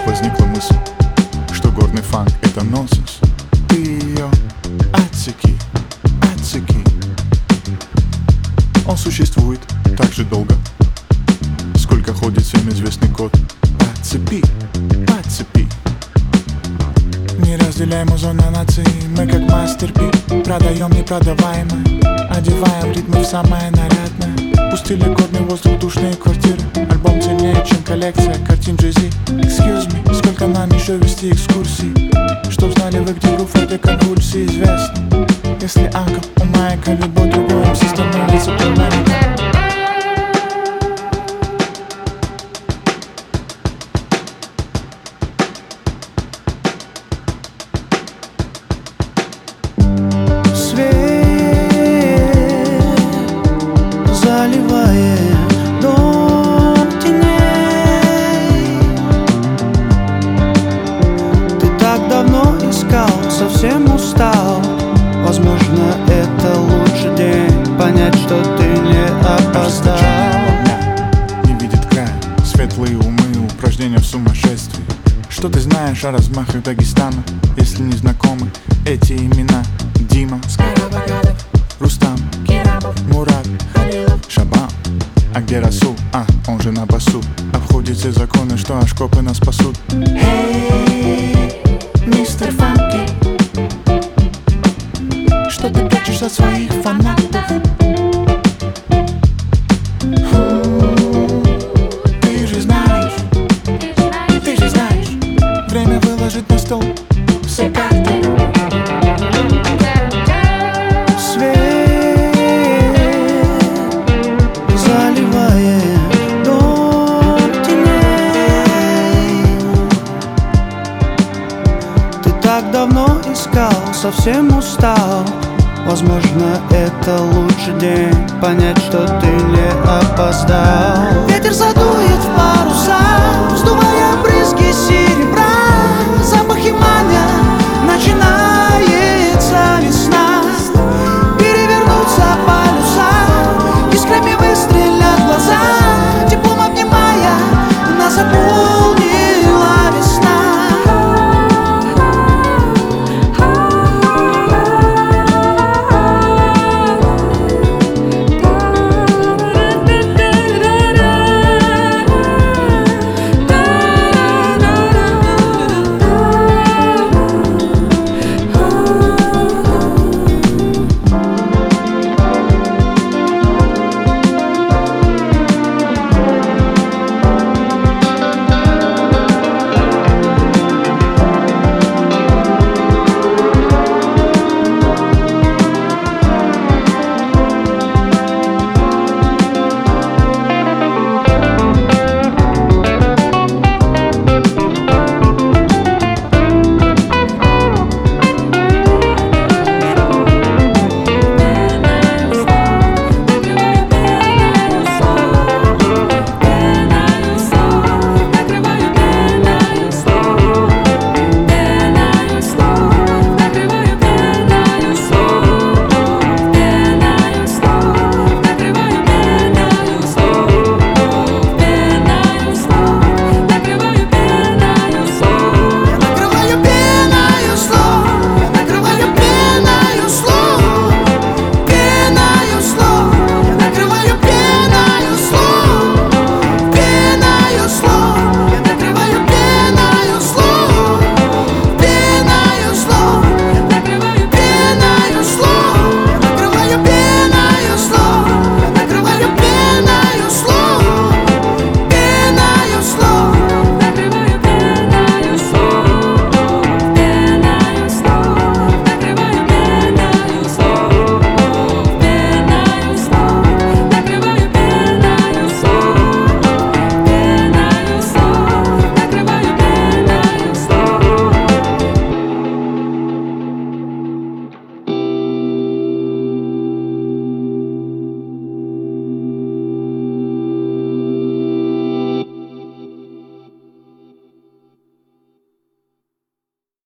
возникла мысль, что горный фанк — это нонсенс. Ты ее отсеки, отсеки. Он существует так же долго, сколько ходит всем известный код. Подцепи, подцепи. Не разделяем озон на нации, мы как мастер Пи. Продаем непродаваемое, одеваем ритмы в самое нарядное. Пустили горный воздух, душные квартиры. Альбом ценнее, чем коллекция картин Jay-Z. Excuse me, сколько нам еще вести экскурсий, чтоб знали вы, где грув этой конвульсии известно. Если анкл у Майка, любой другой МС становится племенником. Заливает дом теней. Ты так давно искал, совсем устал. Возможно, это лучший день понять, что ты не опоздал. Не видит края, светлые умы, упражнения в сумасшествии. Что ты знаешь о размахах Дагестана, если не знакомы эти имена? Дима, Рустам, Мурат, Шабан. А где Расул? Он же на басу. Обходит все законы, что ашкопы нас спасут. Эй, мистер Фанки, что ты прячешь от своих фанатов? Ты же знаешь, время выложить на стол все карты. Так давно искал, совсем устал. Возможно, это лучший день понять, что ты не опоздал. Ветер задует в паруса, вздувая брызги сил.